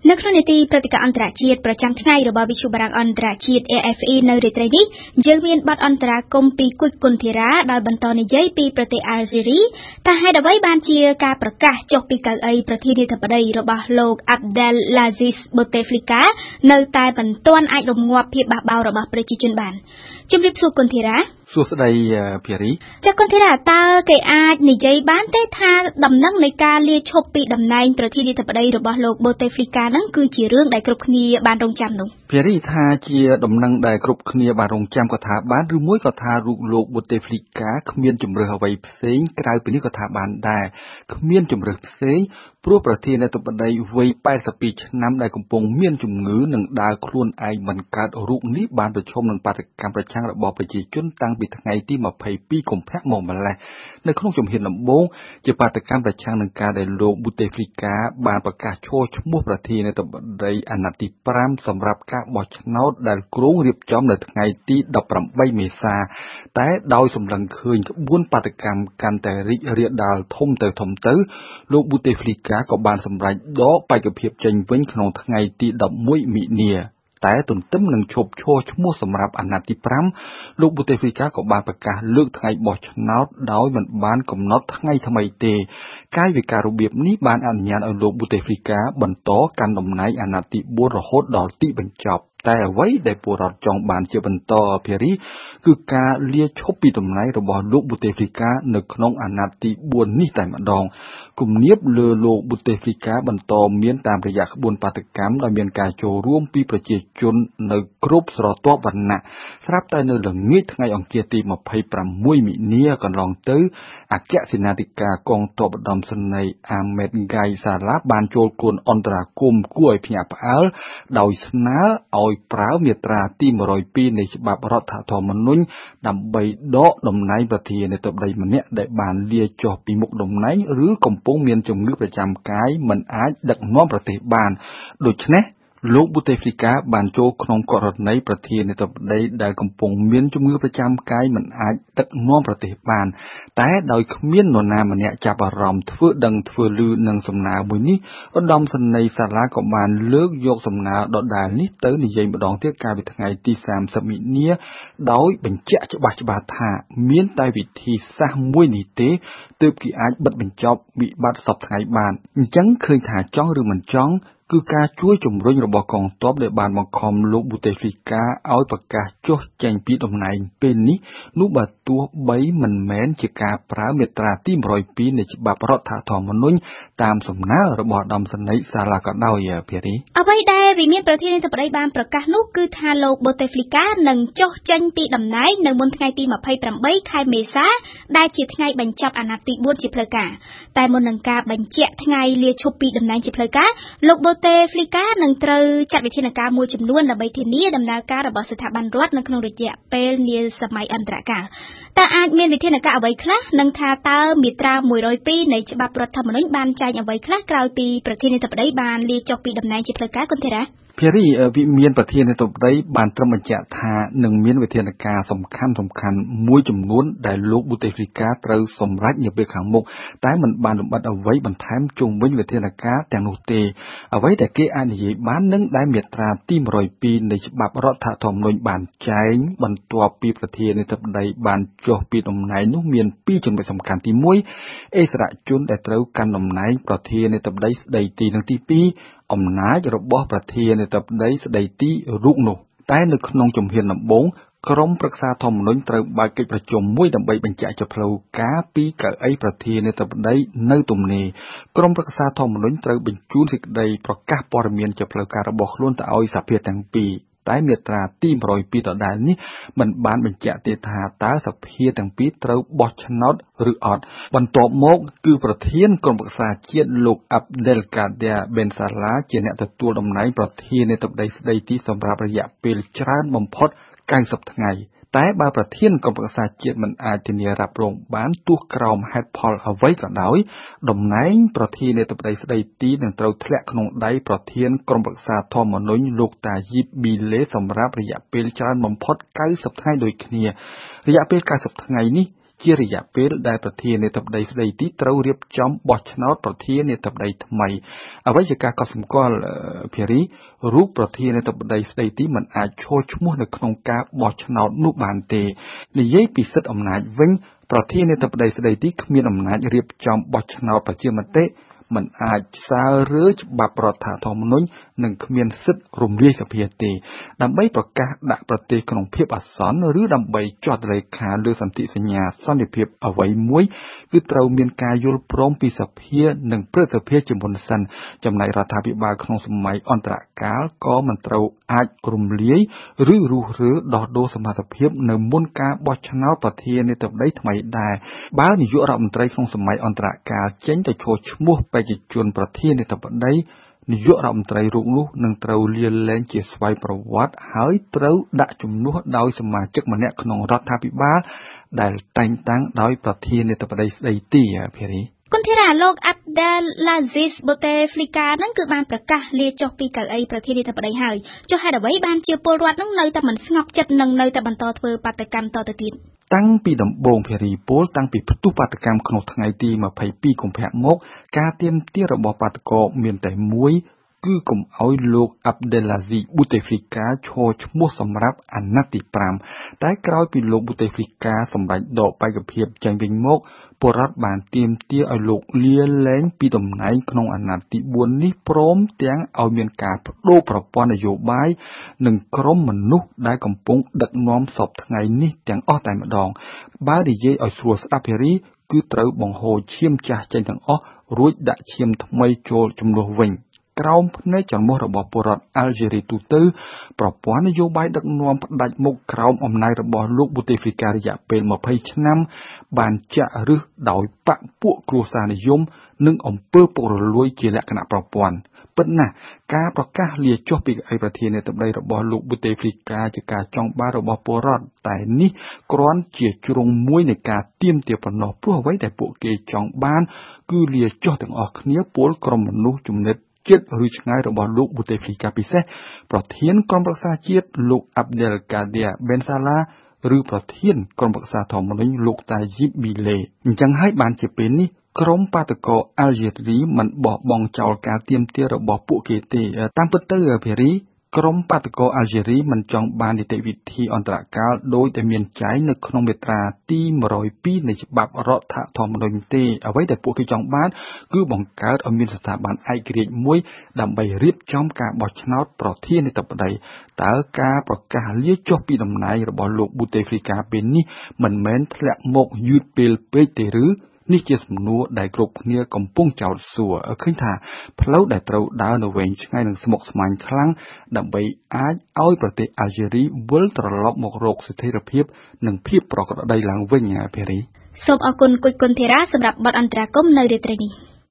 នៅក្នុងនីតិព្រឹត្តិការណ៍អន្តរជាតិប្រចាំថ្ងៃរបស់វិទ្យុបារាំងអន្តរជាតិ AFE នៅរាត្រីនេះយើងមានបទអន្តរាគមន៍ពីគុជគុនធីរ៉ាដោយបន្តនិយាយពីប្រទេសអាល់ហ្សេរីថាហេតុអ្វីបានជាការប្រកាសចុះពីកៅអីប្រធានាធិបតីរបស់លោក Abdelaziz Bouteflika នៅតែមិនទាន់អាចរងាប់ភាពបះបោររបស់ប្រជាជនបានជម្រាបសួរគុនធីរ៉ាសួស្តីភារីចាគុនធីរ៉ាតើគេអាចនិយាយបានទេថាដំណឹងនៃការលាឈប់ពីតំណែងប្រធានាធិបតីរបស់លោក Bouteflika ហ្នឹងគឺជារឿងដែលគ្រប់គ្នាបានរងចាំនោះភារីថាជាដំណឹងដែលគ្រប់គ្នាបានរងចាំក៏ថាបានឬមួយក៏ថាលោក Bouteflika គ្មានជំរើសអ្វីផ្សេងក្រៅពីនេះក៏ថាបានដែរគ្មានជំរើសផ្សេងព្រោះប្រធានាធិបតីវ័យ82ឆ្នាំដែលកំពុងមានជំងឺនិងដើរខ្លួនឯងមិនកើតរូបនេះបានប្រឈមនឹងបាតុកម្មប្រឆាំងរបស់ប្រជាជនតាំងពីថ្ងៃទី22កុម្ភៈមកម្លេះនៅក្នុងជំហានដំបូងជាបាតុកម្មប្រឆាំងនឹងការដែលលោក Bouteflika បានប្រកាសឈរឈ្មោះប្រធានាធិបតីអាណត្តិទី5សម្រាប់ការបោះឆ្នោតដែលគ្រោងរៀបចំនៅថ្ងៃទី18មេសាតែដោយសម្លឹងឃើញក្បួនបាតុកម្មកាន់តែរីករាលដាលធំទៅលោក Bouteflika ក៏បានសម្រេចដកបេក្ខភាពចេញវិញក្នុងថ្ងៃទី11មិនិនាតែទន្ទឹមនឹងឈប់ឈរឈ្មោះសម្រាប់អាណត្តិទី5លោក Bouteflika ក៏បានប្រកាសលើកថ្ងៃបោះឆ្នោតដោយមិនបានកំណត់ថ្ងៃថ្មីទេកាយវិការរបៀបនេះបានអនុញ្ញាតឲ្យលោក Bouteflika បន្តកាន់តំណែងអាណត្តិទី4រហូតដល់ទីបញ្ចប់តែអ្វីដែលពលរដ្ឋចង់បានជាបន្តភារីគឺការលាឈប់ពីតំណែងរបស់លោក Bouteflika នៅក្នុងអាណត្តិទី4នេះតែម្ដងគំនាបលើលោក Bouteflika បន្តមានតាមរយៈក្បួនបាតុកម្មដោយមានការចូលរួមពីប្រជាជននៅគ្រប់ស្រទាប់វណ្ណៈស្រាប់តែនៅល្ងាចថ្ងៃអង្គារទី26មិនិនាកន្លងទៅអគ្គសេនាធិការកងទ័ពឧត្តមសេនីយ៍ Ahmed Gai Salah បានចូលខ្លួនអន្តរាគមន៍គួរឲ្យភ្ញាក់ផ្អើលដោយស្នើឲ្យប្រើមាត្រាទី102នៃច្បាប់រដ្ឋធម្មនុញ្ញដើម្បីដកតំណែងប្រធានាធិបតីម្នាក់ដែលបានលាចុះពីមុខតំណែងឬកំពុងមានជំងឺប្រចាំកាយមិនអាចដឹកនាំប្រទេសបានដូច្នេះលោក Bouteflika បានចូលក្នុងករណីប្រធានាធិបតីដែលកំពុងមានជំងឺប្រចាំកាយមិនអាចដឹកនាំប្រទេសបានតែដោយគ្មាននរណាម្នាក់ចាប់អារម្មណ៍ធ្វើដឹងធ្វើលឺនឹងសំណើមួយនេះឧត្តមសេនីយ៍សាឡាក៏បានលើកយកសំណើដដែលនេះទៅនិយាយម្ដងទៀតកាលពីថ្ងៃទី30មិនិនាដោយបញ្ជាក់ច្បាស់ថាមានតែវិធីសាស្ត្រមួយនេះទេទើបគេអាចបិទបញ្ចប់វិបត្តិសពថ្ងៃបានអញ្ចឹងឃើញថាចង់ឬមិនចង់គឺការជួយជំរុញរបស់កងទ័ពដែលបានបង្ខំលោក Bouteflika ឲ្យប្រកាសចុះចេញពីតំណែងពេលនេះនោះបើទោះបីមិនមែនជាការប្រើមាត្រាទី102នៃច្បាប់រដ្ឋធម្មនុញ្ញតាមសំណើរបស់ឧត្តមសេនីយ៍សាឡាក៏ដោយភារីអ្វីដែលវិមានប្រធានាធិបតីបានប្រកាសនោះគឺថាលោក Bouteflika នឹងចុះចេញពីតំណែងនៅមុនថ្ងៃទី28ខែមេសាដែលជាថ្ងៃបញ្ចប់អាណត្តិទី4ជាផ្លូវការតែមុននឹងការបញ្ជាក់ថ្ងៃលាឈប់ពីតំណែងជាផ្លូវការលោក Bouteflika នឹងត្រូវចាត់វិធានការមួយចំនួនដើម្បីធានាដំណើរការរបស់ស្ថាប័នរដ្ឋនៅក្នុងរយៈពេលនាសម័យអន្តរកាលតើអាចមានវិធានការអ្វីខ្លះនិងថាតើមាត្រា102នៃច្បាប់រដ្ឋធម្មនុញ្ញបានចែងអ្វីខ្លះក្រោយពីប្រធានាធិបតីបានលាចុះពីតំណែងជាផ្លូវការគុនទេរ៉ាភារីវិមានប្រធានាធិបតីបានត្រឹមបញ្ជាក់ថានឹងមានវិធានការសំខាន់មួយចំនួនដែលលោក Bouteflika ត្រូវសម្រេចនាពេលខាងមុខតែមិនបានលម្អិតអ្វីបន្ថែមជុំវិញវិធានការទាំងនោះទេអ្វីដែលគេអាចនិយាយបាននឹងដែលមាត្រាទី102នៃច្បាប់រដ្ឋធម្មនុញ្ញបានចែងបន្ទាប់ពីប្រធានាធិបតីបានចុះពីតំណែងនោះមាន2ចំណុចសំខាន់ទី1អិសរាជជនដែលត្រូវកាន់តំណែងប្រធានាធិបតីស្ដីទីនិងទី2អំណាចរបស់ប្រធានាធិបតីស្ដីទីរូបនោះតែនៅក្នុងជំហានដំបូងក្រុមប្រឹក្សាធម្មនុញ្ញត្រូវបើកកិច្ចប្រជុំមួយដើម្បីបញ្ជាក់ជាផ្លូវការពីកៅអីប្រធានាធិបតីនៅទំនេរក្រុមប្រឹក្សាធម្មនុញ្ញត្រូវបញ្ជូនសេចក្តីប្រកាសព័ត៌មានជាផ្លូវការរបស់ខ្លួនទៅឲ្យសភាទាំងពីរតែមាត្រាទី102ដដែលនេះមិនបានបញ្ជាក់ទេថាតើសភាទាំងពីរត្រូវបោះឆ្នោតឬអត់បន្ទាប់មកគឺប្រធានក្រុមប្រឹក្សាជាតិលោក Abdelkader Ben Salah ជាអ្នកទទួលតំណែងប្រធានាធិបតីស្ដីទីសម្រាប់រយៈពេលច្រើនបំផុត90ថ្ងៃតែបើប្រធានក្រុមប្រឹក្សាជាតិមិនអាចធានារ៉ាប់រងបានទោះក្រោមហេតុផលអ្វីក៏ដោយតំណែងប្រធានាធិបតីស្ដីទីនឹងត្រូវធ្លាក់ក្នុងដៃប្រធានក្រុមប្រឹក្សាធម្មនុញ្ញលោក Tajib Bilay សម្រាប់រយៈពេលច្រើនបំផុត90ថ្ងៃដូចគ្នារយៈពេល90ថ្ងៃនេះជារយៈពេលដែលប្រធានាធិបតីស្ដីទីត្រូវរៀបចំបោះឆ្នោតប្រធានាធិបតីថ្មីអ្វីជាការកត់សម្គាល់ភារីរូបប្រធានាធិបតីស្ដីទីមិនអាចឈរឈ្មោះនៅក្នុងការបោះឆ្នោតនោះបានទេនិយាយពីសិទ្ធិអំណាចវិញប្រធានាធិបតីស្ដីទីគ្មានអំណាចរៀបចំបោះឆ្នោតប្រជាមតិមិនអាចសើរើច្បាប់រដ្ឋធម្មនុញ្ញនិងគ្មានសិទ្ធិរំលាយសភាទេដើម្បីប្រកាសដាក់ប្រទេសក្នុងភាពអាសន្នឬដើម្បីចុះលេខាលើសន្ធិសញ្ញាសន្តិភាពអ្វីមួយគឺត្រូវមានការយល់ព្រមពីសភានិងព្រឹទ្ធសភាជាមុនសិនចំណែករដ្ឋាភិបាលក្នុងសម័យអន្តរកាលក៏មិនត្រូវអាចរំលាយឬរុះរើដោះដូរសមត្ថភាពនៅមុនការបោះឆ្នោតប្រធានាធិបតីថ្មីដែរបើនាយករដ្ឋមន្ត្រីក្នុងសម័យអន្តរកាលចេញទៅឈរឈ្មោះបេក្ខជនប្រធានាធិបតីនាយករដ្ឋមន្ត្រីរូបនោះនឹងត្រូវលាលែងជាស្វ័យប្រវត្តិហើយត្រូវដាក់ជំនួសដោយសមាជិកម្នាក់ក្នុងរដ្ឋាភិបាលដែលតែងតាំងដោយប្រធានាធិបតីស្ដីទីភារីគុនធារាលោក Abdelaziz Bouteflika នឹងគឺបានប្រកាសលាចុះពីកៅអីប្រធានាធិបតីហើយចុះហេតុអ្វីបានជាពលរដ្ឋនឹងនៅតែមិនស្ងប់ចិត្តនិងនៅតែបន្តធ្វើបាតកម្មតទៅទៀតតាំងពីដំបូងភារីពលតាំងពីផ្ទុះបាតកម្មក្នុងថ្ងៃទី22កុម្ភៈមកការទាមទាររបស់បាតកោមានតែមួយគឺកុំឲ្យលោក Abdelaziz Bouteflika ឈរឈ្មោះសម្រាប់អាណត្តិទី5តែក្រោយពីលោក Bouteflika សម្រេចដកបេក្ខភាពចេញវិញមកពលរដ្ឋបានទាមទារឲ្យលោកលាលែងពីតំណែងក្នុងអាណត្តិទី4នេះព្រមទាំងឲ្យមានការបដូរប្រព័ន្ធនយោបាយនិងក្រុមមនុស្សដែលកំពុងដឹកនាំសពថ្ងៃនេះទាំងអស់តែម្ដងបើនិយាយឲ្យស្រួលស្ដាប់ភារីគឺត្រូវបង្ហូរឈាមចាស់ចេញទាំងអស់រួចដាក់ឈាមថ្មីចូលជំនួសវិញក្រោមភ្នែកចំនួនរបស់ពលរដ្ឋអាល់ហ្សេរីទូទៅប្រព័ន្ធនយោបាយដឹកនាំផ្ដាច់មុខក្រោមអំណាចរបស់លោក Bouteflika រយៈពេល20ឆ្នាំបានចាក់ឫសដោយបកពួកគ្រួសារនិយមនិងអំពើពុករលួយជាលក្ខណៈប្រព័ន្ធពិតណាស់ការប្រកាសលាចុះពីឯប្រធានាធិបតីរបស់លោក Bouteflika ជាការចង់បានរបស់ពលរដ្ឋតែនេះគ្រាន់ជាជ្រុងមួយនៃការទាមទារប៉ុណ្ណោះព្រោះអ្វីដែលពួកគេចង់បានគឺលាចុះទាំងអស់គ្នាពលក្រុមមនុស្សជំនិតជាតិឬឆ្ងាយរបស់លោក Bouteflika ពិសេសប្រធានក្រុមប្រឹក្សាជាតិលោក Abdelkader Ben Salah ឬប្រធានក្រុមប្រឹក្សាធម្មនុញ្ញលោក Tajib Bilay អញ្ចឹងហើយបានជាពេលនេះក្រុមបាតកោអាល់ហ្សេរីមិនបោះបង់ចោលការទាមទាររបស់ពួកគេទេតាមពិតទៅភារីក្រុមបាតកោអាល់ហ្សេរីមិនចង់បាននីតិវិធីអន្តរកាលដោយតែមានចែងនៅក្នុងមាត្រាទី102នៃច្បាប់រដ្ឋធម្មនុញ្ញទេអ្វីដែលពួកគេចង់បានគឺបង្កើតឲ្យមានស្ថាប័នឯករាជ្យមួយដើម្បីរៀបចំការបោះឆ្នោតប្រធានាធិបតីតើការប្រកាសលាចុះពីតំណែងរបស់លោក Bouteflika ពេលនេះមិនមែនធ្លាក់មកយឺតពេលពេកទេឬនេះជាសំណួរដែលគ្រប់គ្នាកំពុងចោទសួរឃើញថាផ្លូវដែលត្រូវដើរនៅវែងឆ្ងាយនិងស្មុគស្មាញខ្លាំងដើម្បីអាចឲ្យប្រទេសអាល់ហ្សេរីវិលត្រឡប់មករកស្ថិរភាពនិងភាពប្រក្រតីឡើងវិញភារីសូមអរគុណគុជគុនធីរ៉ាសម្រាប់បទអន្តរាគមន៍នៅរាត្រីនេះ